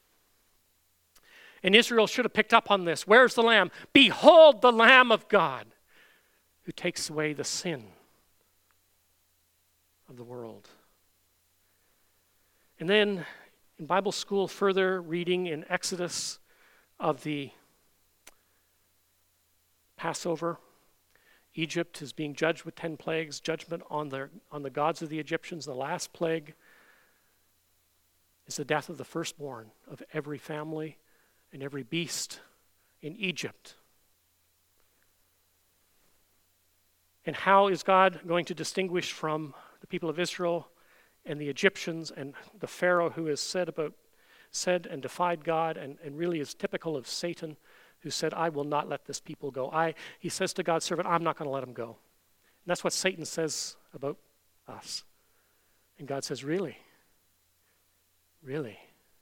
And Israel should have picked up on this. Where's the lamb? Behold the Lamb of God who takes away the sin of the world. And then in Bible school, further reading in Exodus of the Passover, Egypt is being judged with ten plagues, judgment on the, on the gods of the Egyptians. The last plague is the death of the firstborn of every family and every beast in Egypt. And how is God going to distinguish from the people of Israel and the Egyptians and the Pharaoh who has said about said and defied God and, and really is typical of Satan, who said, "I will not let this people go." I, he says to God's servant, "I'm not going to let them go." And that's what Satan says about us. And God says, "Really? Really?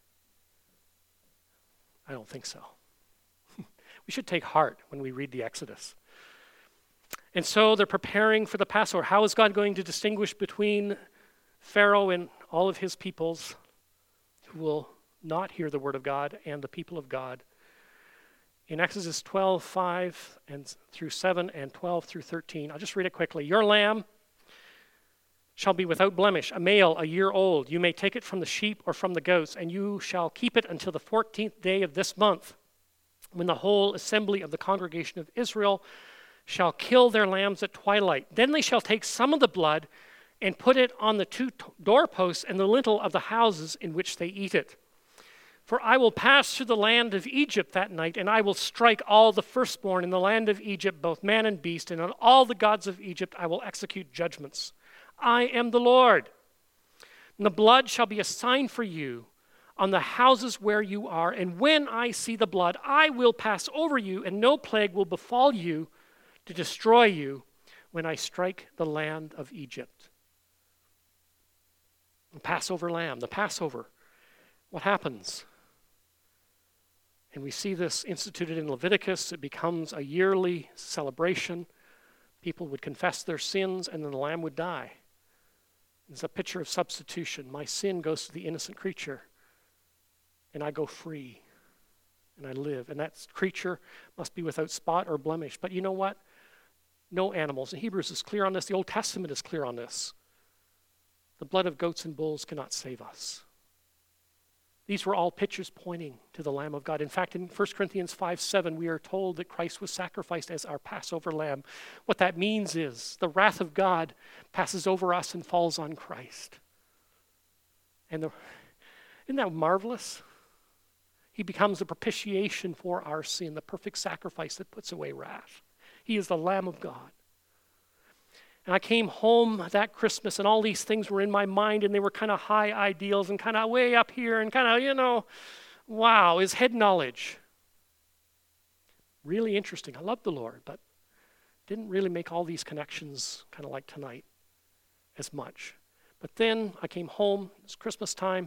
I don't think so." We should take heart when we read the Exodus. And so they're preparing for the Passover. How is God going to distinguish between Pharaoh and all of his peoples who will not hear the word of God and the people of God? In Exodus twelve, five and through seven and twelve through thirteen, I'll just read it quickly. "Your lamb shall be without blemish, a male, a year old. You may take it from the sheep or from the goats, and you shall keep it until the fourteenth day of this month, when the whole assembly of the congregation of Israel shall kill their lambs at twilight. Then they shall take some of the blood and put it on the two doorposts and the lintel of the houses in which they eat it. For I will pass through the land of Egypt that night, and I will strike all the firstborn in the land of Egypt, both man and beast, and on all the gods of Egypt I will execute judgments. I am the Lord. And the blood shall be a sign for you on the houses where you are, and when I see the blood, I will pass over you, and no plague will befall you to destroy you when I strike the land of Egypt." The Passover lamb, the Passover. What happens? And we see this instituted in Leviticus. It becomes a yearly celebration. People would confess their sins, and then the lamb would die. It's a picture of substitution. My sin goes to the innocent creature, and I go free, and I live. And that creature must be without spot or blemish. But you know what? No animals. And Hebrews is clear on this. The Old Testament is clear on this. The blood of goats and bulls cannot save us. These were all pictures pointing to the Lamb of God. In fact, in First Corinthians five seven, we are told that Christ was sacrificed as our Passover lamb. What that means is the wrath of God passes over us and falls on Christ. And the, isn't that marvelous? He becomes the propitiation for our sin, the perfect sacrifice that puts away wrath. He is the Lamb of God. And I came home that Christmas, and all these things were in my mind, and they were kind of high ideals and kind of way up here and kind of, you know, wow, is head knowledge. Really interesting. I love the Lord, but didn't really make all these connections kind of like tonight as much. But then I came home, it was Christmas time,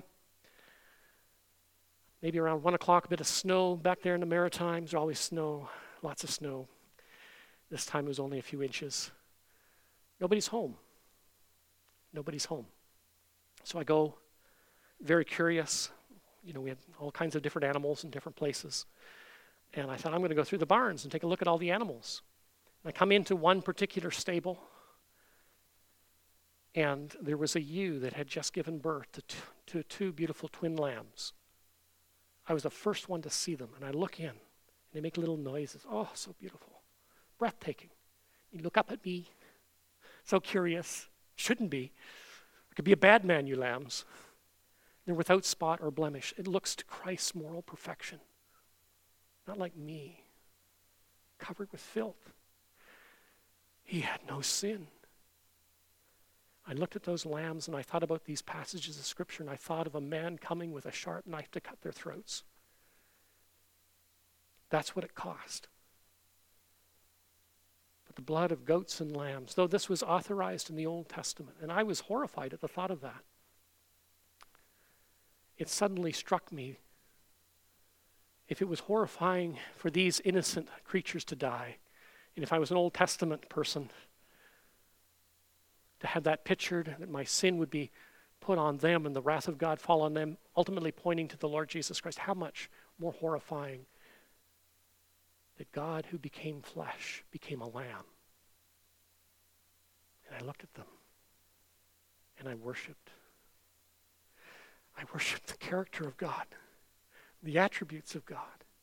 maybe around one o'clock, a bit of snow back there in the Maritimes. There's always snow, lots of snow. This time it was only a few inches. Nobody's home. Nobody's home. So I go, very curious. You know, we had all kinds of different animals in different places. And I thought, I'm going to go through the barns and take a look at all the animals. And I come into one particular stable, and there was a ewe that had just given birth to two, to two beautiful twin lambs. I was the first one to see them, and I look in, and they make little noises. Oh, so beautiful. Breathtaking. You look up at me, so curious. Shouldn't be. I could be a bad man, you lambs. They're without spot or blemish. It looks to Christ's moral perfection. Not like me, covered with filth. He had no sin. I looked at those lambs and I thought about these passages of Scripture, and I thought of a man coming with a sharp knife to cut their throats. That's what it cost. But the blood of goats and lambs, though this was authorized in the Old Testament, and I was horrified at the thought of that, it suddenly struck me, if it was horrifying for these innocent creatures to die, and if I was an Old Testament person, to have that pictured, that my sin would be put on them and the wrath of God fall on them, ultimately pointing to the Lord Jesus Christ, how much more horrifying that God, who became flesh, became a lamb. And I looked at them, and I worshiped. I worshiped the character of God, the attributes of God.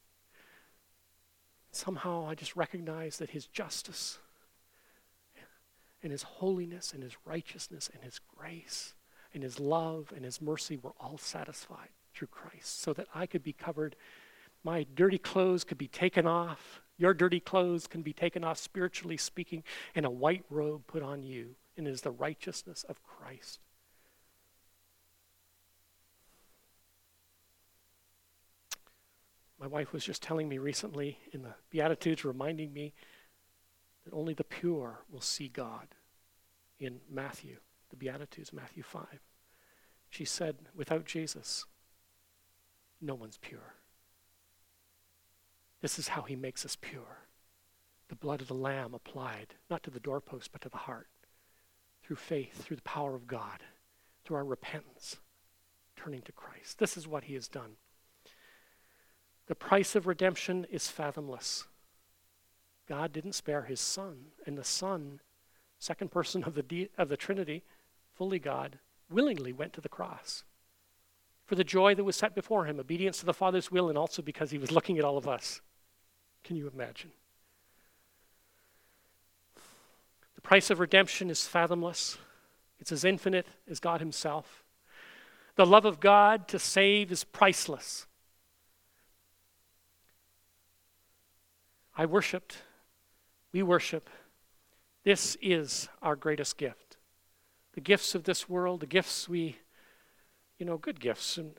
Somehow I just recognized that his justice and his holiness and his righteousness and his grace and his love and his mercy were all satisfied through Christ, so that I could be covered. My dirty clothes could be taken off. Your dirty clothes can be taken off, spiritually speaking, and a white robe put on you. And it is the righteousness of Christ. My wife was just telling me recently in the Beatitudes, reminding me that only the pure will see God in Matthew, the Beatitudes, Matthew five. She said, without Jesus, no one's pure. This is how he makes us pure. The blood of the Lamb applied, not to the doorpost, but to the heart, through faith, through the power of God, through our repentance, turning to Christ. This is what he has done. The price of redemption is fathomless. God didn't spare his Son, and the Son, second person of the de- of the Trinity, fully God, willingly went to the cross for the joy that was set before him, obedience to the Father's will, and also because he was looking at all of us. Can you imagine? The price of redemption is fathomless. It's as infinite as God himself. The love of God to save is priceless. I worshiped. We worship. This is our greatest gift. The gifts of this world, the gifts we, you know, good gifts. And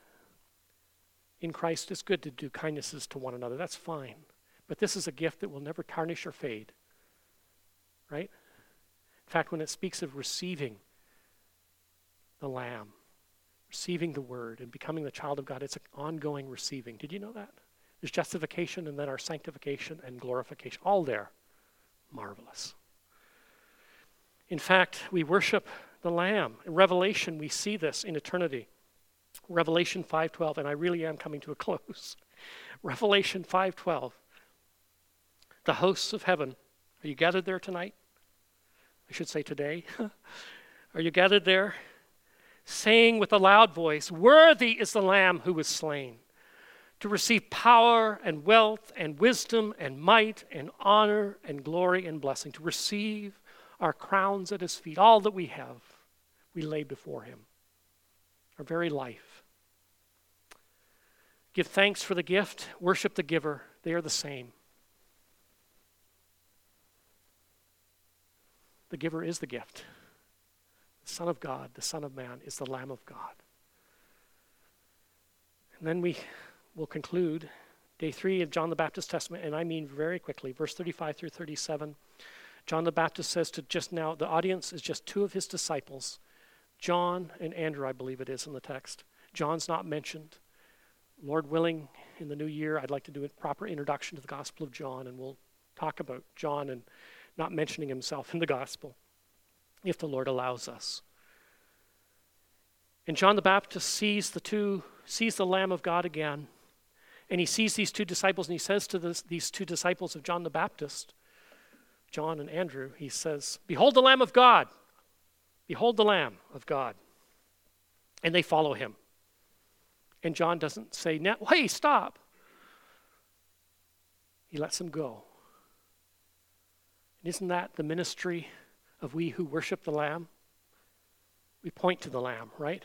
in Christ, it's good to do kindnesses to one another. That's fine. But this is a gift that will never tarnish or fade. Right? In fact, when it speaks of receiving the Lamb, receiving the Word, and becoming the child of God, it's an ongoing receiving. Did you know that? There's justification and then our sanctification and glorification. All there. Marvelous. In fact, we worship the Lamb. In Revelation, we see this in eternity. Revelation five twelve, and I really am coming to a close. Revelation five twelve. The hosts of heaven, are you gathered there tonight? I should say today. Are you gathered there? Saying with a loud voice, worthy is the Lamb who was slain, to receive power and wealth and wisdom and might and honor and glory and blessing, to receive our crowns at his feet. All that we have, we lay before him. Our very life. Give thanks for the gift, worship the giver. They are the same. The giver is the gift. The Son of God, the Son of Man, is the Lamb of God. And then we will conclude day three of John the Baptist's Testament, and I mean very quickly, verse thirty-five through thirty-seven. John the Baptist says to just now, the audience is just two of his disciples, John and Andrew, I believe it is in the text. John's not mentioned. Lord willing, in the new year, I'd like to do a proper introduction to the Gospel of John, and we'll talk about John and not mentioning himself in the Gospel, if the Lord allows us. And John the Baptist sees the two, sees the Lamb of God again, And he sees these two disciples, and he says to this, these two disciples of John the Baptist, John and Andrew, he says, "Behold the Lamb of God. Behold the Lamb of God." And they follow him. And John doesn't say, "Now, hey, stop." He lets them go. And isn't that the ministry of we who worship the Lamb? We point to the Lamb, right?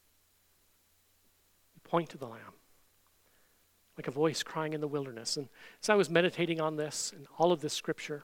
We point to the Lamb. Like a voice crying in the wilderness. And as I was meditating on this and all of this scripture,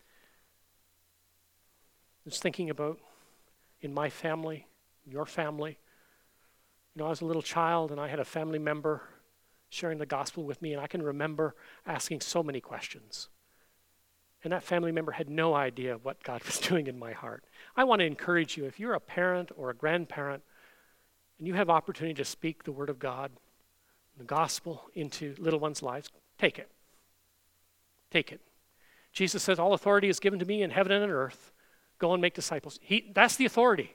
I was thinking about in my family, your family. You know, I was a little child and I had a family member sharing the gospel with me, and I can remember asking so many questions. And that family member had no idea what God was doing in my heart. I want to encourage you, if you're a parent or a grandparent and you have opportunity to speak the word of God, the gospel into little ones' lives, take it. Take it. Jesus says, "All authority is given to me in heaven and on earth. Go and make disciples." He, that's the authority.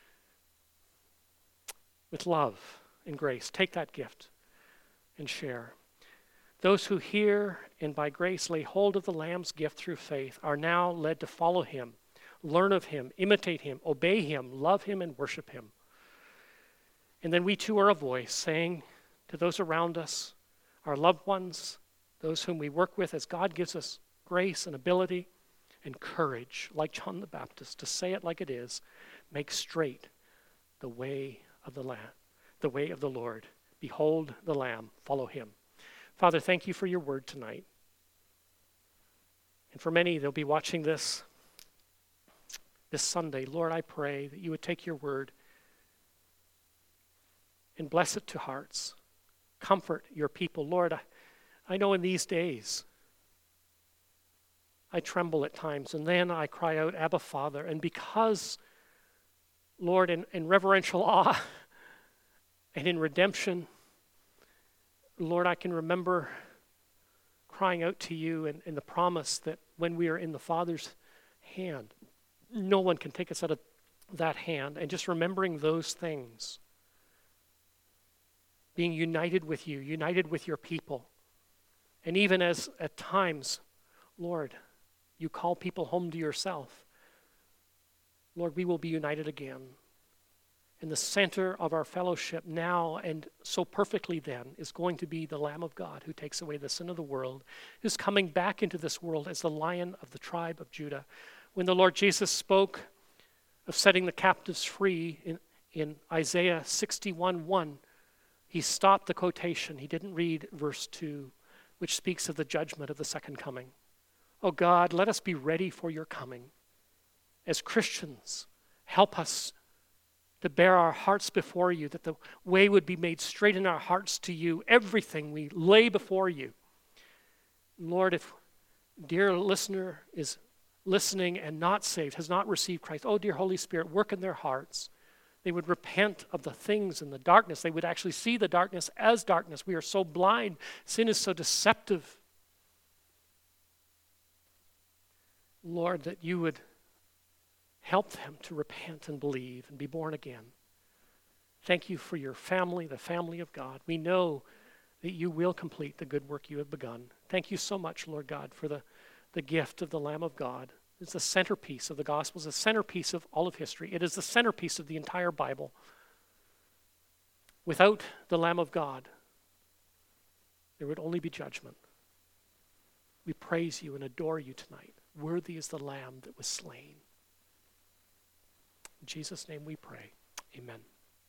With love and grace, take that gift and share. Those who hear and by grace lay hold of the Lamb's gift through faith are now led to follow him, learn of him, imitate him, obey him, love him, and worship him. And then we too are a voice saying to those around us, our loved ones, those whom we work with, as God gives us grace and ability and courage, like John the Baptist, to say it like it is, make straight the way of the Lamb, the way of the Lord. Behold the Lamb, follow him. Father, thank you for your word tonight. And for many, they'll be watching this this Sunday. Lord, I pray that you would take your word and bless it to hearts. Comfort your people. Lord, I, I know in these days I tremble at times, and then I cry out, Abba, Father. And because, Lord, in, in reverential awe and in redemption, Lord, I can remember crying out to you and, and the promise that when we are in the Father's hand, no one can take us out of that hand. And just remembering those things, being united with you, united with your people. And even as at times, Lord, you call people home to yourself, Lord, we will be united again. And the center of our fellowship now, and so perfectly then, is going to be the Lamb of God who takes away the sin of the world, who's coming back into this world as the Lion of the tribe of Judah. When the Lord Jesus spoke of setting the captives free in, in Isaiah sixty-one one, he stopped the quotation. He didn't read verse two, which speaks of the judgment of the second coming. Oh God, let us be ready for your coming. As Christians, help us to bear our hearts before you, that the way would be made straight in our hearts to you. Everything we lay before you. Lord, if dear listener is listening and not saved, has not received Christ, oh dear Holy Spirit, work in their hearts. They would repent of the things in the darkness. They would actually see the darkness as darkness. We are so blind. Sin is so deceptive. Lord, that you would help them to repent and believe and be born again. Thank you for your family, the family of God. We know that you will complete the good work you have begun. Thank you so much, Lord God, for the, the gift of the Lamb of God. It's the centerpiece of the gospel. It's the centerpiece of all of history. It is the centerpiece of the entire Bible. Without the Lamb of God, there would only be judgment. We praise you and adore you tonight. Worthy is the Lamb that was slain. In Jesus' name we pray. Amen.